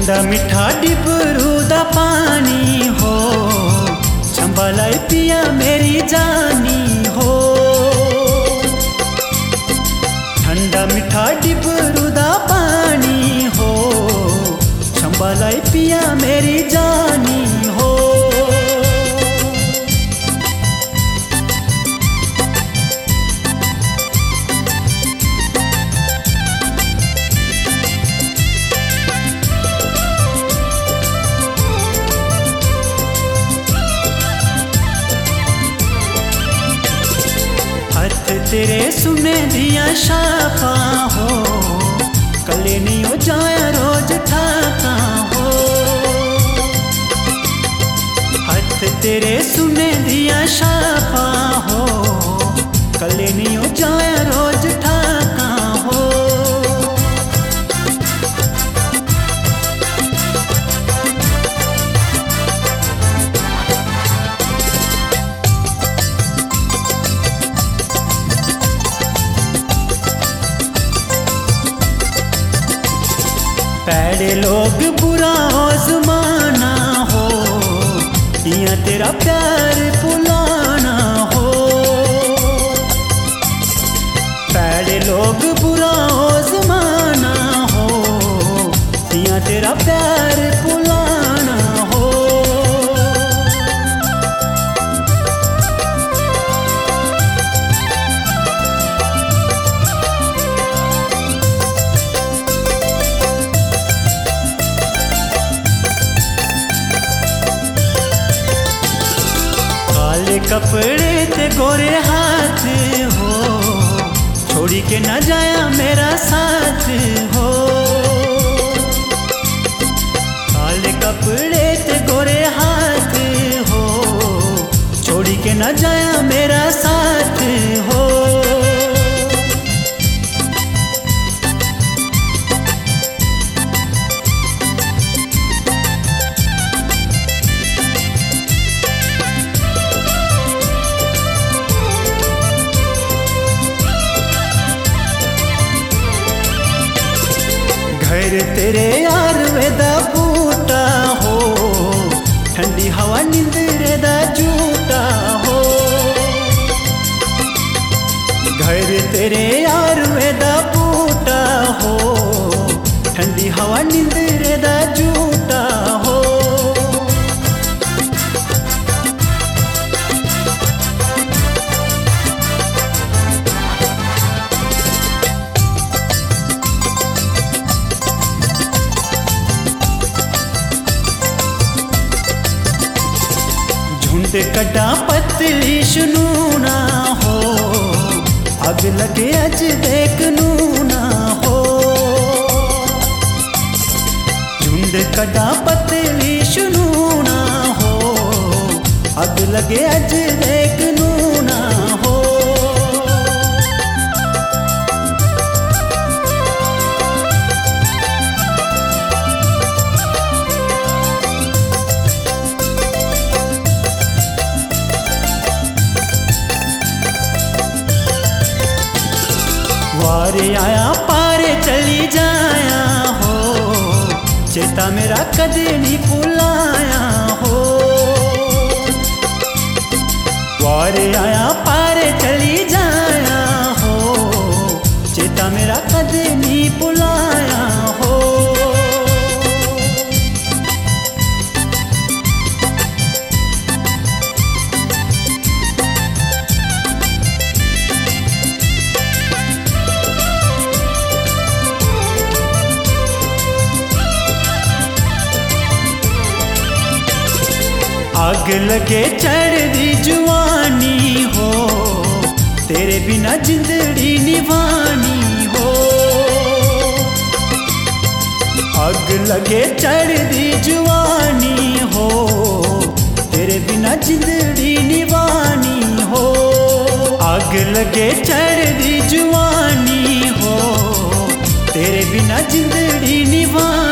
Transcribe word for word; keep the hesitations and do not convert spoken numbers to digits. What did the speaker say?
ठंडा मिठा डिबरू दा पानी हो, चंबलाई पिया मेरी जानी हो। ठंडा मिठा डिबरू दा पानी हो, चंबलाई पिया मेरी जानी हो। हथ तेरे सुने दिया शाखा हो, कले नहीं हो जाया रोज ठाका हो। हथ तेरे सुने दिया शाखा हो, कले नहीं हो जाया रोज ठाका हो। पैड़े लोग बुरा आजमाना हो, या तेरा प्यार भुलाना हो। पैड़े लोग बुरा आजमाना हो, या तेरा प्यार भुलाना हो। काले कपड़े ते गोरे हाथ हो, छोड़ी के न जाया मेरा साथ हो। काले कपड़े ते गोरे हाथ हो, छोड़ी के न जाया मेरा साथ हो। घर तेरे यार वेदा बूटा हो, ठंडी हवा नींदरे दा झूठा हो। घर तेरे यार वेदा बूटा हो, ठंडी हवा नींदरे दा झूठा हो। झुंड कटा पतली सुनूना हो, अग लगे अज देख नूना हो। झुंड कटा पतली सुनूना हो, अग लगे अज देख नूना हो। वारे आया पारे चली जाया हो, चेता मेरा कदे नहीं भुलाया हो। वारे आया पारे चली जाया हो, चेता मेरा कदे नहीं भुलाया हो। आग लगे चढ़ दी जुआनी हो, तेरे बिना जिंदड़ी निभानी हो। आग लगे चढ़ दी जुआनी हो, तेरे बिना जिंदड़ी निभानी हो। आग लगे चढ़ दी जुआनी हो, तेरे बिना जिंदड़ी निभानी